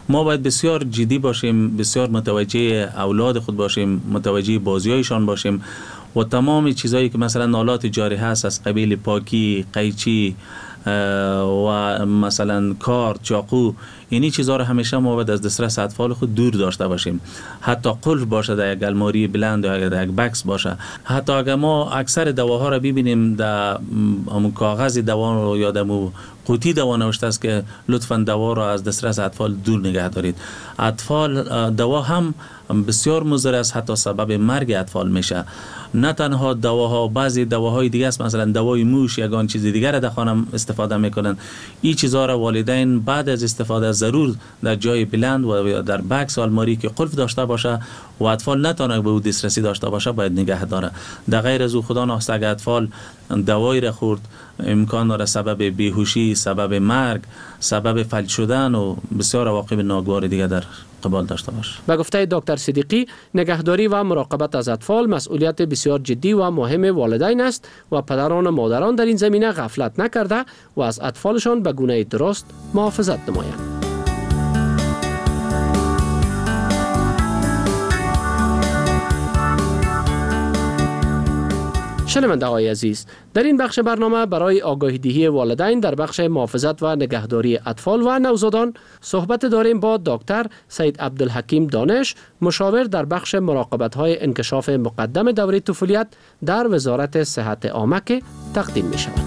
ما باید بسیار جدی باشیم، بسیار متوجه اولاد خود باشیم، متوجه بازیایشان باشیم و تمام چیزایی که مثلا آلات جاری هست از قبیل پاکی، قیچی و مثلا کار، چاقو، اینی چیزها رو همیشه ما باید از دسترس اطفال خود دور داشته باشیم. حتی قلف باشه در یک الماری بلند یا در یک بکس باشه. حتی اگر ما اکثر دواها رو ببینیم در کاغذ دوا یا در قوطی دوا نوشته است که لطفاً دوا رو از دسترس اطفال دور نگه دارید. اطفال دوا هم بسیار مضر است، حتی سبب مرگ اطفال میشه. نه تنها دواها، بعضی دواهای دیگه است، مثلا دوای موش یا چیز دیگر را در خانه استفاده میکنن. این چیزها را والدین بعد از استفاده ضرور در جای بلند و در بکس و الماری که قلف داشته باشه و اطفال نتونه به او دسترسی داشته باشه باید نگه داره. در غیر از او خدا نخواسته اگر اطفال دوایی را خورد امکان داره سبب بیهوشی، سبب مرگ، سبب فلج شدن و بسیار عواقب ناگوار دیگه در قبال داشته باشه. به گفته دکتر صدیقی، نگهداری و مراقبت از اطفال مسئولیت بسیار جدی و مهم والدین است و پدران و مادران در این زمینه غفلت نکرده و از اطفالشان به گونه درست محافظت نمایند. شنونده های عزیز، در این بخش برنامه برای آگاهی دهی والدین در بخش محافظت و نگهداری اطفال و نوزادان صحبت داریم با دکتر سید عبدالحکیم دانش، مشاور در بخش مراقبت های انکشاف مقدم دوره طفولیت در وزارت صحت عامه که تقدیم می شود.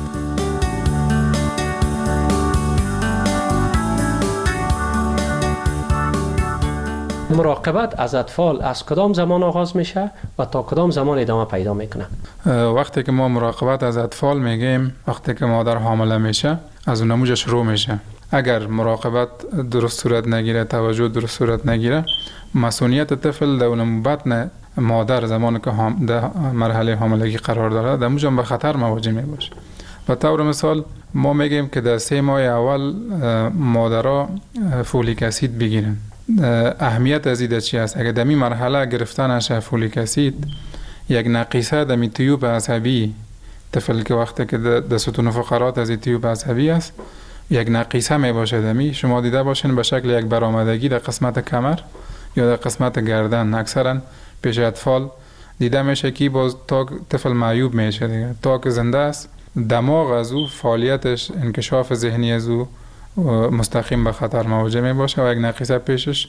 مراقبت از اطفال از کدام زمان آغاز میشه و تا کدام زمان ادامه پیدا میکنه؟ وقتی که ما مراقبت از اطفال میگیم وقتی که مادر حامله میشه از اون نموجه شروع میشه. اگر مراقبت درست صورت نگیره، توجه درست صورت نگیره، مسئولیت طفل در اون بطن مادر زمانی که در مرحله حاملگی قرار داره در اونجا به خطر مواجه میباشه. به طور مثال ما میگیم که در 3 ماه اول مادرها فولیک اسید بگیرن. اهمیت از این چی است؟ اگر در این مرحله گرفتن نشه فولیک اسید، یک نقیصه در تیوب عصبی طفل که وقتی که در ستون فقرات از تیوب عصبی است یک نقیصه می باشه دمی، شما دیده باشین به شکل یک برآمدگی در قسمت کمر یا در قسمت گردن. اکثرا پیش اطفال دیده میشه که باز تا طفل معیوب میشه دیگه، تا که زنده است دماغ از او فعالیتش، انکشاف ذهنی از او مستقیم به خطر مواجه می باشه و یک نقیصه پیشش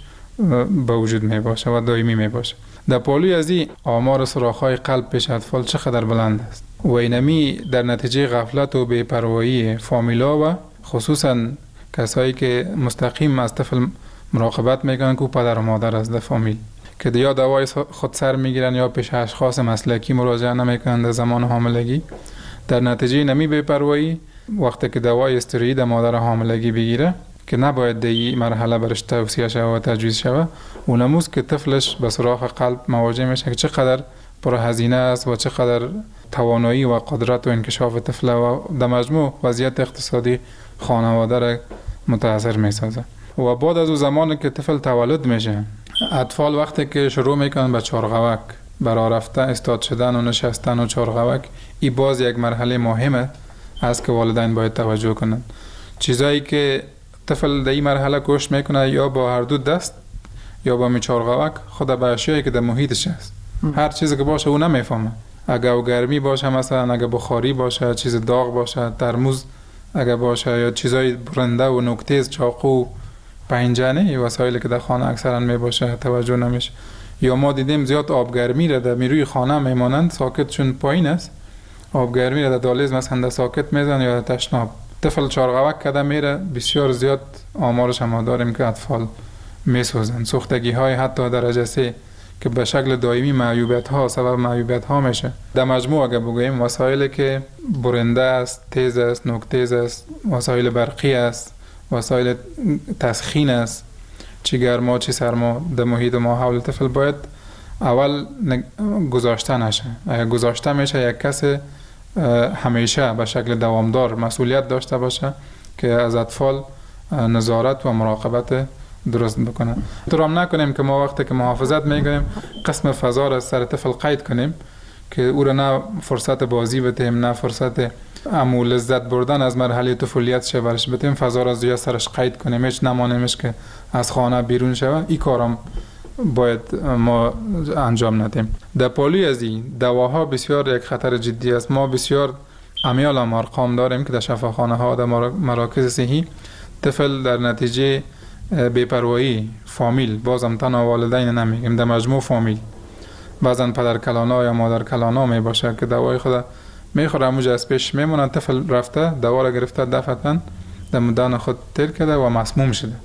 به وجود می باشه و دائمی می باشه. در پالوی از این آمار سوراخ‌های قلب پیش اطفال چقدر بلند است و اینمی در نتیجه غفلت و بی‌پروایی فامیلا و خصوصا کسایی که مستقیم از طفل مراقبت میکنن که پدر و مادر از در فامیل که یا دوای خود سر میگیرن یا پیش اشخاص مسلکی مراجعه نمیکنن در زمان حاملگی. در نتیجه نمی بی‌پروایی وقتی که دوای استروئید مادر حاملگی بگیره که نباید در این مرحله برش توصیه شود و تجویز شود، اونموز که طفلش به سراغ قلب مواجه میشه که چقدر پرهزینه است و چقدر توانایی و قدرت و انکشاف طفل و در مجموع وضعیت اقتصادی خانواده را متاثر میسازه. و بعد از اون زمانی که طفل تولد میشه، اطفال وقتی که شروع میکنن به چارغوک، برای رفتن، استاد شدن و نشستن و چارغوک، این باز یک مرحله مهمه است که والدین باید توجه کنن. چیزایی که طفل در این مرحله کوشش میکنه یا با هر دو دست یا با چارغوک خود به اشیایی که در محیطش است، هر چیزی که باشه او نمیفهمه. اگه گرمی باشه، مثلا اگه بخاری باشه، چیز داغ باشه، ترموز اگه باشه یا چیزای برنده و نوک‌تیز، چاقو، پنجره، وسایلی که در خانه اکثرا میباشه توجه نمیشه. یا ما دیدیم زیاد آبگرمی را در روی خانه میمانند، ساکت چون پایین است، آبگرمی را در دالیز مثلا در ساکت میزن یا در تشناب، طفل چارغوک کده میره. بسیار زیاد آمارش هم داریم که اطفال میسوزن. سوختگی های حتی درجه 3 که به شکل دائمی معیوبیت ها سبب معیوبیت ها میشه. در مجموع اگه بگوییم وسایلی که برنده است، تیز است، نوک تیز است، وسایل برقی است، وسایل تسخین است، چی گرما چی سرما در محیط ما حول طفل باید اول گذاشته نشه. اگه گذاشته میشه یک کس همیشه به شکل دوامدار مسئولیت داشته باشه که از اطفال نظارت و مراقبت درست بکنه. درام نکنیم که ما وقتی که محافظت میکنیم قسم فضا را سر طفل قید کنیم که او را نه فرصت بازی بدیم، نه فرصت امو لذت بردن از مرحله طفولیت شه برش بدیم، فضا را زیاد سرش قید کنیم، هیچ نمانیمش که از خانه بیرون شود. این کارم باید ما انجام ندیم. در پالوی از این دواها بسیار یک خطر جدی است. ما بسیار امیال ارقام داریم که در شفاخانه ها، در مراکز صحی، طفل در نتیجه بی‌پروایی فامیل، بازم تنها والدین نمیگیم، در مجموع فامیل، بعضا پدر کلانا یا مادر کلانا می باشه که دوای خود میخوره، موجه از پیش میمونن، طفل رفته دوا را گرفته دفعتاً در مدان خود تیر کرده و مسموم شده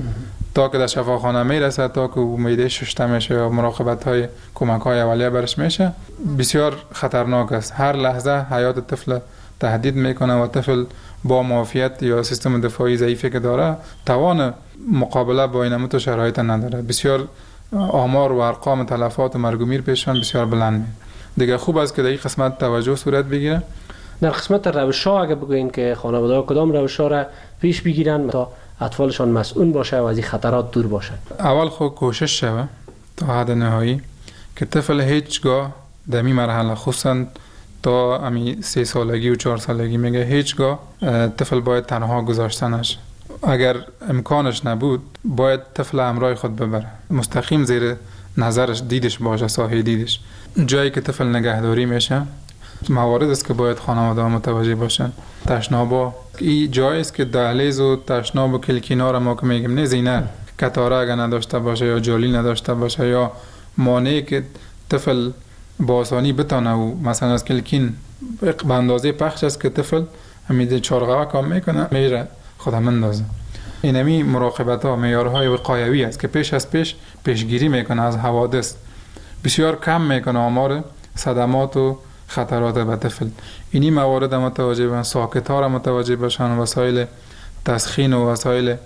تا که در شفاخانه میرسه، تا که معده شسته میشه یا مراقبت های کمک های اولیه برش میشه. بسیار خطرناک است. هر لحظه حیات طفل تهدید میکنه و طفل با معافیت یا سیستم دفاعی ضعیفی که داره توان مقابله با این تو شرایط نداره. بسیار آمار و ارقام تلفات و مرگ و میر پیشان بسیار بلند. دیگه خوب است که در این قسمت توجه صورت بگیره. در قسمت روش‌ها اگه بگوین که خانواده‌ها کدام روش‌ها را پیش بگیرن تا اطفالشان مسئول باشه و از این خطرات دور باشه؟ اول خود کوشش شوه تا حد نهایی که طفل هیچگاه در این مرحله، خصوصا تا امی 3 سالگی و 4 سالگی، میگه هیچگاه طفل باید تنها گذاشته نشه. اگر امکانش نبود باید طفل همراه خود ببره، مستقیم زیر نظرش دیدش باشه، سایه دیدش. جایی که طفل نگهداری میشه موارد است که باید خانواده ها متوجه باشن. تشنابا این جایی است که دهلیز و تشناب و کلکینا را ما که میگیم نه زینه کتاره اگر نداشته باشه یا جالی نداشته باشه یا مانعی که طفل با آسانی بتانه و مثلا از کلکین به اندازه پخش است که طفل همین چارقوه کام میکنه میره خودم مندازه. اینمی مراقبت ها معیارهای وقایوی است که پیش از پیشگیری میکنه از حوادث، بسیار کم میکنه آمار صدمات و خطرات به طفل. اینی موارد متوجه باشن، ساکت ها را متوجه باشن، وسایل تسخین و وسایل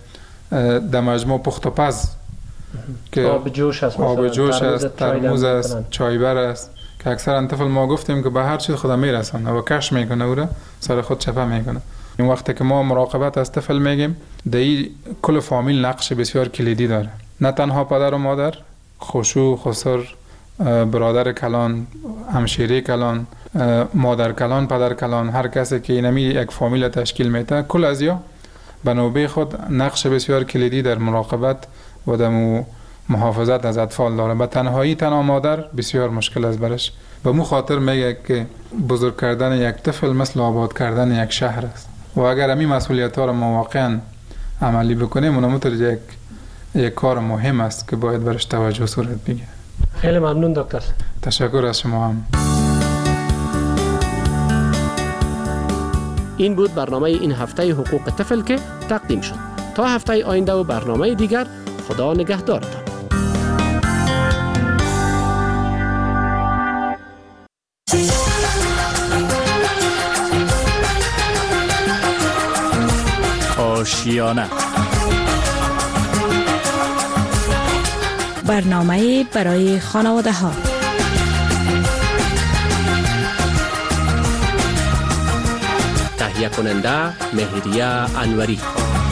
در مجموع پخت و پز که آب جوش است، ترموز است، چایبر است که اکثرا طفل ما گفتیم که به هر چیز خود میرسونه و کش میکنه او را سر خود چپه میکنه. این وقتی که ما مراقبت از طفل میگیم در این کل فامیل نقش بسیار کلیدی داره. نه تنها پدر و مادر، خشوع، خسر، برادر کلان، همشیره کلان، مادر کلان، پدر کلان، هر کسی که اینمی یک فامیل تشکیل میده، کل ازیا به نوبه خود نقش بسیار کلیدی در مراقبت و در محافظت از اطفال داره. به تنهایی تنها مادر بسیار مشکل است برش. به مو خاطر میگه که بزرگ کردن یک طفل مثل آباد کردن یک شهر است و اگر همین مسئولیت ها را ما واقعا عملی بکنیم اونم یک کار مهم است که باید برش توجه صورت بگیره. خیلی ممنون دکتر. تشکر از شما هم. این بود برنامه این هفته حقوق طفل که تقدیم شد. تا هفته آینده و برنامه دیگر، خدا نگهدارتان. آشیانه، برنامه برای خانواده ها. تهیه کننده مهریه انوری.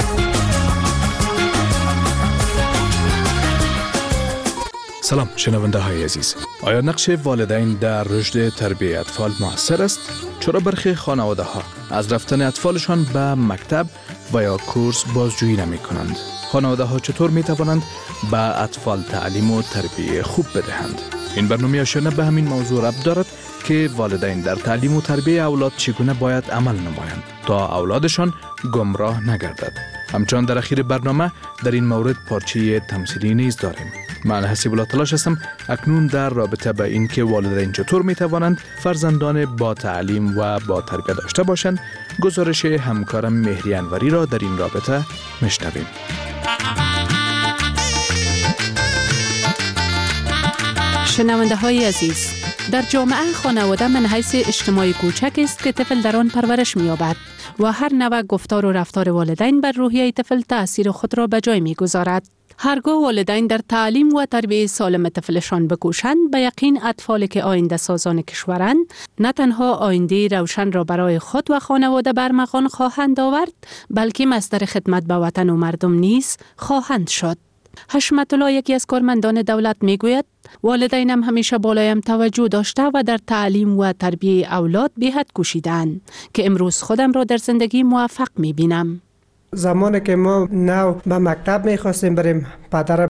سلام شنونده های عزیز. آیا نقش والدین در رشد تربیت اطفال موثر است؟ چرا برخی خانواده ها از رفتن اطفالشان به مکتب و یا کورس بازجویی نمی کنند؟ خانواده ها چطور می توانند به اطفال تعلیم و تربیت خوب بدهند؟ این برنامه آشیانه به همین موضوع ربط دارد که والدین در تعلیم و تربیت اولاد چگونه باید عمل نمایند تا اولادشان گمراه نگردد. همچنان در اخیر برنامه در این مورد پارچه تمثیلی نیز داریم. من حسیب الله تلاش هستم اکنون در رابطه به این که والدین چطور می توانند فرزندان با تعلیم و با تربیت داشته باشند گزارش همکارم مهری انوری را در این رابطه میشنویم. شنونده های عزیز، در جامعه خانواده من حیث اجتماعی کوچک است که طفل در آن پرورش می‌یابد و هر نوع گفتار و رفتار والدین بر روحیه طفل تأثیر خود را به جای می‌گذارد. هرگاه والدین در تعلیم و تربیت سالم طفلشان بکوشند، به یقین اطفالی که آینده سازان کشورند نه تنها آینده روشن را برای خود و خانواده برمغان خواهند آورد، بلکه مصدر خدمت به وطن و مردم نیز خواهند شد. حشمت الله یکی از کارمندان دولت میگوید والدینم همیشه بالایم توجه داشته و در تعلیم و تربیه اولاد به حد کوشیدند که امروز خودم را در زندگی موفق میبینم. زمانی که ما نو به مکتب میخواستیم بریم، پدر